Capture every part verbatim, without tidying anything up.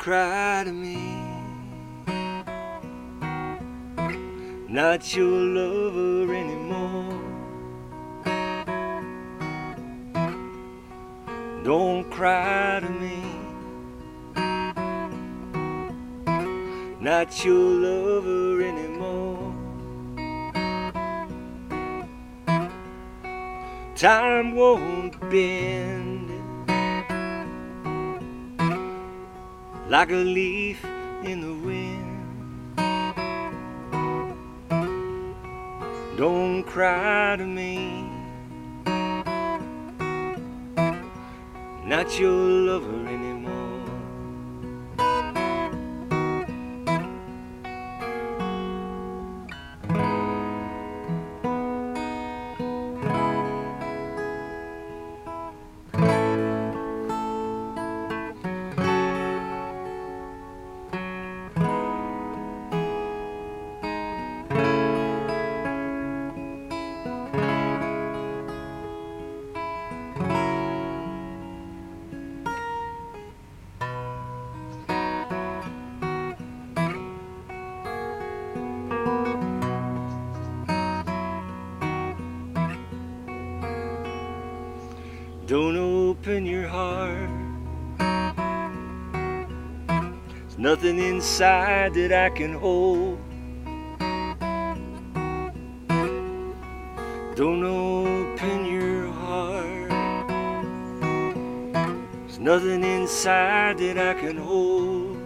cry to me, not your lover anymore. Don't cry to me, not your lover anymore. Time won't bend like a leaf in the wind. Don't cry to me, not your lover anymore. Don't open your heart, there's nothing inside that I can hold. Don't open your heart, there's nothing inside that I can hold.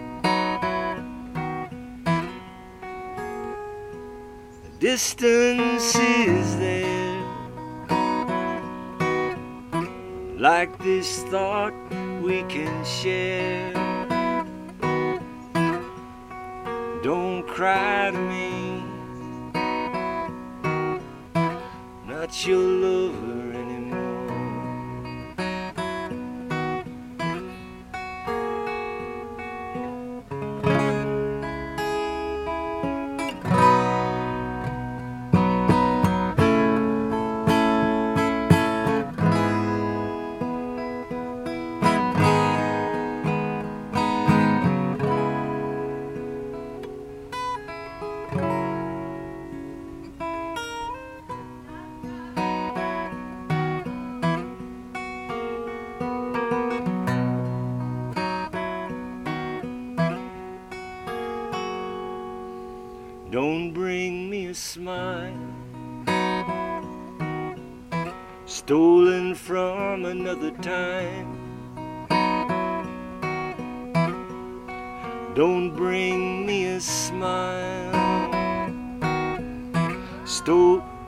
The distance is there, like this thought we can share. Don't cry to me, not your lover anymore. Don't bring me a smile stolen from another time. Don't bring me a smile stolen